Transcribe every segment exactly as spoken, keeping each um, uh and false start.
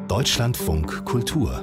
Deutschlandfunk Kultur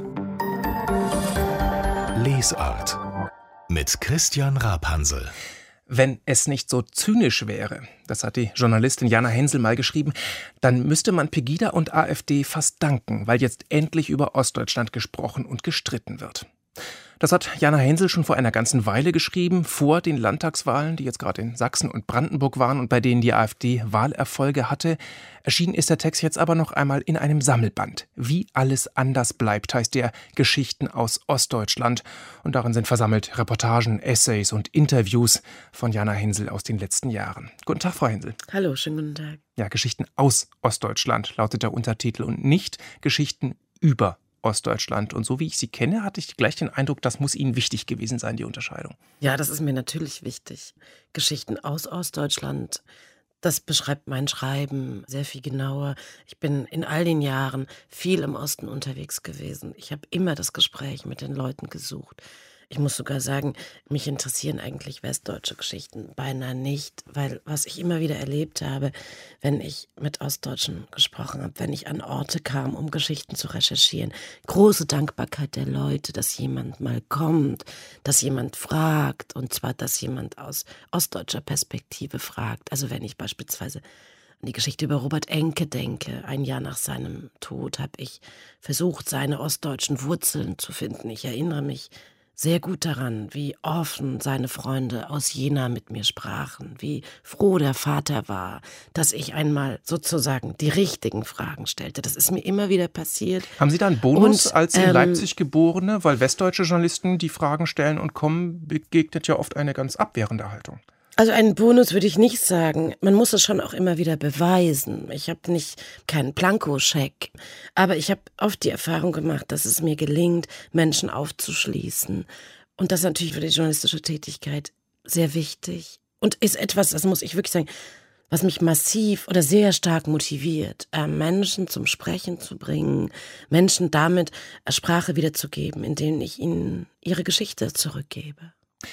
Lesart mit Christian Rapansel. Wenn es nicht so zynisch wäre, das hat die Journalistin Jana Hensel mal geschrieben, dann müsste man Pegida und AfD fast danken, weil jetzt endlich über Ostdeutschland gesprochen und gestritten wird. Das hat Jana Hensel schon vor einer ganzen Weile geschrieben, vor den Landtagswahlen, die jetzt gerade in Sachsen und Brandenburg waren und bei denen die AfD Wahlerfolge hatte. Erschienen ist der Text jetzt aber noch einmal in einem Sammelband. Wie alles anders bleibt, heißt der Geschichten aus Ostdeutschland. Und darin sind versammelt Reportagen, Essays und Interviews von Jana Hensel aus den letzten Jahren. Guten Tag, Frau Hensel. Hallo, schönen guten Tag. Ja, Geschichten aus Ostdeutschland lautet der Untertitel und nicht Geschichten über Ostdeutschland. Und so wie ich Sie kenne, hatte ich gleich den Eindruck, das muss Ihnen wichtig gewesen sein, die Unterscheidung. Ja, das ist mir natürlich wichtig. Geschichten aus Ostdeutschland, das beschreibt mein Schreiben sehr viel genauer. Ich bin in all den Jahren viel im Osten unterwegs gewesen. Ich habe immer das Gespräch mit den Leuten gesucht. Ich muss sogar sagen, mich interessieren eigentlich westdeutsche Geschichten beinahe nicht, weil was ich immer wieder erlebt habe, wenn ich mit Ostdeutschen gesprochen habe, wenn ich an Orte kam, um Geschichten zu recherchieren, große Dankbarkeit der Leute, dass jemand mal kommt, dass jemand fragt, und zwar, dass jemand aus ostdeutscher Perspektive fragt. Also wenn ich beispielsweise an die Geschichte über Robert Enke denke, ein Jahr nach seinem Tod habe ich versucht, seine ostdeutschen Wurzeln zu finden. Ich erinnere mich sehr gut daran, wie offen seine Freunde aus Jena mit mir sprachen, wie froh der Vater war, dass ich einmal sozusagen die richtigen Fragen stellte. Das ist mir immer wieder passiert. Haben Sie da einen Bonus und, als in ähm, Leipzig Geborene? Weil westdeutsche Journalisten, die Fragen stellen und kommen, begegnet ja oft eine ganz abwehrende Haltung. Also einen Bonus würde ich nicht sagen. Man muss es schon auch immer wieder beweisen. Ich habe nicht keinen Blankoscheck, aber ich habe oft die Erfahrung gemacht, dass es mir gelingt, Menschen aufzuschließen. Und das ist natürlich für die journalistische Tätigkeit sehr wichtig und ist etwas, das muss ich wirklich sagen, was mich massiv oder sehr stark motiviert, äh, Menschen zum Sprechen zu bringen, Menschen damit Sprache wiederzugeben, indem ich ihnen ihre Geschichte zurückgebe.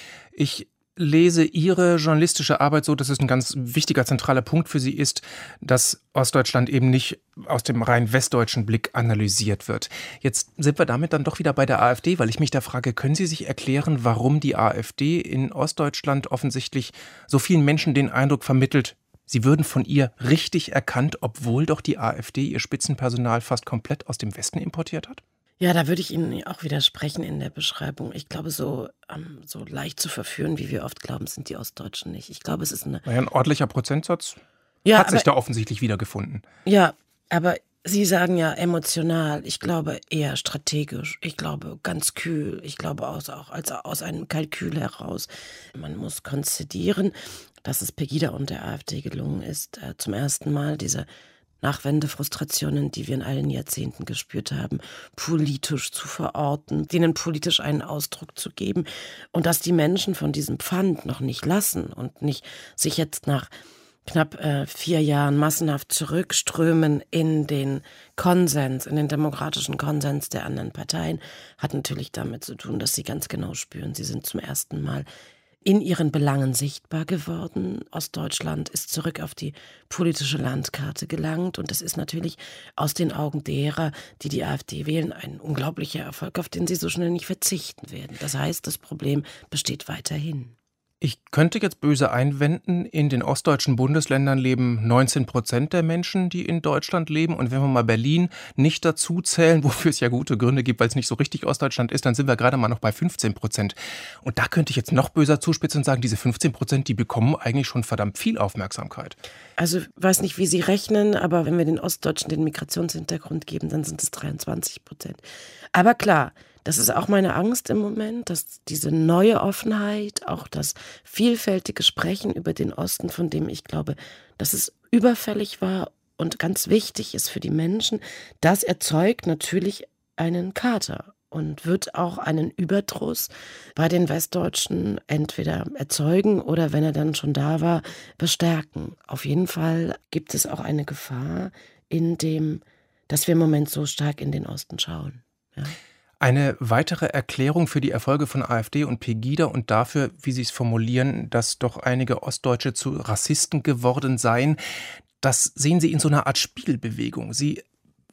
Ich lese Ihre journalistische Arbeit so, dass es ein ganz wichtiger, zentraler Punkt für Sie ist, dass Ostdeutschland eben nicht aus dem rein westdeutschen Blick analysiert wird. Jetzt sind wir damit dann doch wieder bei der AfD, weil ich mich da frage, können Sie sich erklären, warum die AfD in Ostdeutschland offensichtlich so vielen Menschen den Eindruck vermittelt, sie würden von ihr richtig erkannt, obwohl doch die AfD ihr Spitzenpersonal fast komplett aus dem Westen importiert hat? Ja, da würde ich Ihnen auch widersprechen in der Beschreibung. Ich glaube, so, ähm, so leicht zu verführen, wie wir oft glauben, sind die Ostdeutschen nicht. Ich glaube, es ist eine... Naja, ein ordentlicher Prozentsatz ja, hat aber, sich da offensichtlich wiedergefunden. Ja, aber Sie sagen ja emotional. Ich glaube eher strategisch. Ich glaube ganz kühl. Ich glaube aus, auch als aus einem Kalkül heraus. Man muss konzidieren, dass es Pegida und der AfD gelungen ist, äh, zum ersten Mal diese Nachwendefrustrationen, die wir in allen Jahrzehnten gespürt haben, politisch zu verorten, denen politisch einen Ausdruck zu geben und dass die Menschen von diesem Pfand noch nicht lassen und nicht sich jetzt nach knapp äh, vier Jahren massenhaft zurückströmen in den Konsens, in den demokratischen Konsens der anderen Parteien, hat natürlich damit zu tun, dass sie ganz genau spüren, sie sind zum ersten Mal in ihren Belangen sichtbar geworden. Ostdeutschland ist zurück auf die politische Landkarte gelangt und das ist natürlich aus den Augen derer, die die AfD wählen, ein unglaublicher Erfolg, auf den sie so schnell nicht verzichten werden. Das heißt, das Problem besteht weiterhin. Ich könnte jetzt böse einwenden, in den ostdeutschen Bundesländern leben neunzehn Prozent der Menschen, die in Deutschland leben. Und wenn wir mal Berlin nicht dazu zählen, wofür es ja gute Gründe gibt, weil es nicht so richtig Ostdeutschland ist, dann sind wir gerade mal noch bei fünfzehn Prozent. Und da könnte ich jetzt noch böser zuspitzen und sagen, diese fünfzehn Prozent, die bekommen eigentlich schon verdammt viel Aufmerksamkeit. Also ich weiß nicht, wie Sie rechnen, aber wenn wir den Ostdeutschen den Migrationshintergrund geben, dann sind es dreiundzwanzig Prozent. Aber klar, das ist auch meine Angst im Moment, dass diese neue Offenheit, auch das vielfältige Sprechen über den Osten, von dem ich glaube, dass es überfällig war und ganz wichtig ist für die Menschen, das erzeugt natürlich einen Kater und wird auch einen Überdruss bei den Westdeutschen entweder erzeugen oder, wenn er dann schon da war, bestärken. Auf jeden Fall gibt es auch eine Gefahr, in dem, dass wir im Moment so stark in den Osten schauen. Ja. Eine weitere Erklärung für die Erfolge von AfD und Pegida und dafür, wie Sie es formulieren, dass doch einige Ostdeutsche zu Rassisten geworden seien, das sehen Sie in so einer Art Spiegelbewegung. Sie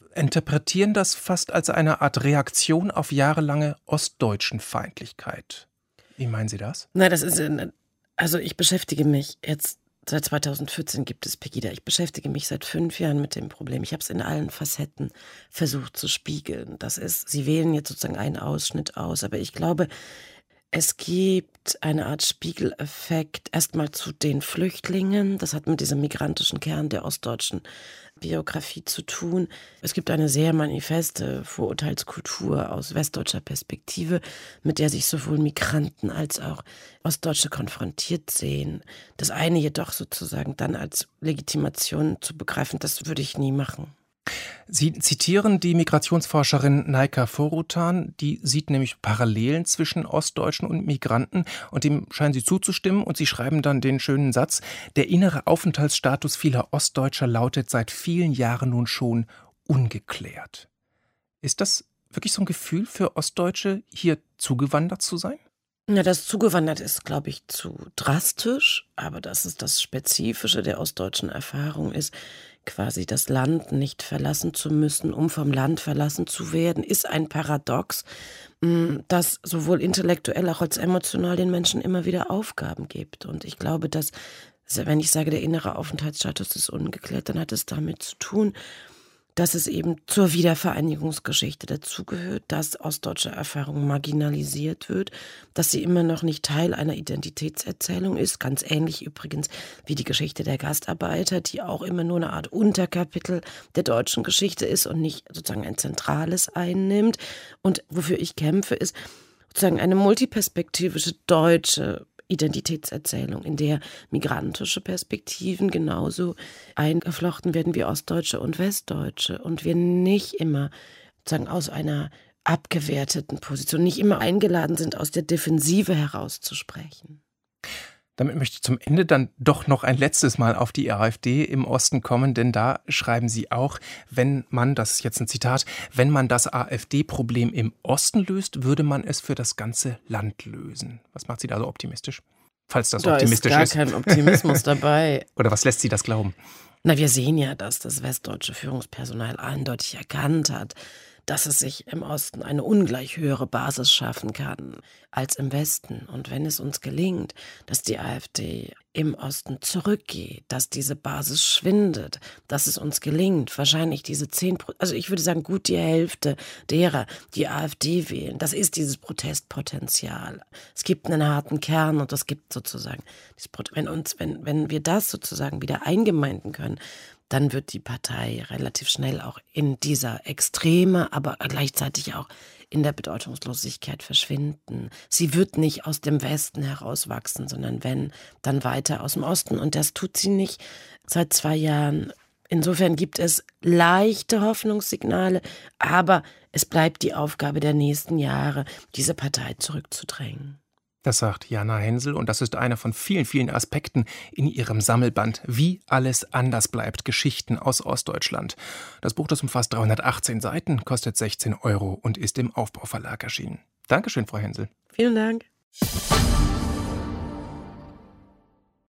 interpretieren das fast als eine Art Reaktion auf jahrelange Ostdeutschenfeindlichkeit. Wie meinen Sie das? Na, das ist, also ich beschäftige mich jetzt, seit zweitausendvierzehn gibt es Pegida. Ich beschäftige mich seit fünf Jahren mit dem Problem. Ich habe es in allen Facetten versucht zu spiegeln. Das ist, Sie wählen jetzt sozusagen einen Ausschnitt aus, aber ich glaube, es gibt eine Art Spiegeleffekt erstmal zu den Flüchtlingen. Das hat mit diesem migrantischen Kern der ostdeutschen Biografie zu tun. Es gibt eine sehr manifeste Vorurteilskultur aus westdeutscher Perspektive, mit der sich sowohl Migranten als auch Ostdeutsche konfrontiert sehen. Das eine jedoch sozusagen dann als Legitimation zu begreifen, das würde ich nie machen. Sie zitieren die Migrationsforscherin Naika Forutan, die sieht nämlich Parallelen zwischen Ostdeutschen und Migranten und dem scheinen Sie zuzustimmen und Sie schreiben dann den schönen Satz: Der innere Aufenthaltsstatus vieler Ostdeutscher lautet seit vielen Jahren nun schon ungeklärt. Ist das wirklich so ein Gefühl für Ostdeutsche, hier zugewandert zu sein? Ja, das zugewandert ist, glaube ich, zu drastisch, aber dass es das Spezifische der ostdeutschen Erfahrung ist, quasi das Land nicht verlassen zu müssen, um vom Land verlassen zu werden, ist ein Paradox, das sowohl intellektuell als auch als emotional den Menschen immer wieder Aufgaben gibt. Und ich glaube, dass, wenn ich sage, der innere Aufenthaltsstatus ist ungeklärt, dann hat es damit zu tun, dass es eben zur Wiedervereinigungsgeschichte dazugehört, dass ostdeutsche Erfahrung marginalisiert wird, dass sie immer noch nicht Teil einer Identitätserzählung ist, ganz ähnlich übrigens wie die Geschichte der Gastarbeiter, die auch immer nur eine Art Unterkapitel der deutschen Geschichte ist und nicht sozusagen ein zentrales einnimmt. Und wofür ich kämpfe, ist sozusagen eine multiperspektivische deutsche Identitätserzählung, in der migrantische Perspektiven genauso eingeflochten werden wie ostdeutsche und westdeutsche und wir nicht immer sozusagen aus einer abgewerteten Position, nicht immer eingeladen sind, aus der Defensive heraus zu sprechen. Damit möchte ich zum Ende dann doch noch ein letztes Mal auf die AfD im Osten kommen, denn da schreiben Sie auch, wenn man, das ist jetzt ein Zitat, wenn man das AfD-Problem im Osten löst, würde man es für das ganze Land lösen. Was macht Sie da so optimistisch? Falls das da optimistisch ist. ist. Da ist gar kein Optimismus dabei. Oder was lässt Sie das glauben? Na, wir sehen ja, dass das westdeutsche Führungspersonal eindeutig erkannt hat, dass es sich im Osten eine ungleich höhere Basis schaffen kann als im Westen. Und wenn es uns gelingt, dass die AfD im Osten zurückgeht, dass diese Basis schwindet, dass es uns gelingt, wahrscheinlich diese zehn Prozent, also ich würde sagen, gut die Hälfte derer, die AfD wählen, das ist dieses Protestpotenzial. Es gibt einen harten Kern und es gibt sozusagen, wenn, uns, wenn, wenn wir das sozusagen wieder eingemeinden können, dann wird die Partei relativ schnell auch in dieser Extreme, aber gleichzeitig auch in der Bedeutungslosigkeit verschwinden. Sie wird nicht aus dem Westen herauswachsen, sondern wenn, dann weiter aus dem Osten. Und das tut sie nicht seit zwei Jahren. Insofern gibt es leichte Hoffnungssignale, aber es bleibt die Aufgabe der nächsten Jahre, diese Partei zurückzudrängen. Das sagt Jana Hensel und das ist einer von vielen, vielen Aspekten in ihrem Sammelband Wie alles anders bleibt, Geschichten aus Ostdeutschland. Das Buch, das umfasst dreihundertachtzehn Seiten, kostet sechzehn Euro und ist im Aufbauverlag erschienen. Dankeschön, Frau Hensel. Vielen Dank.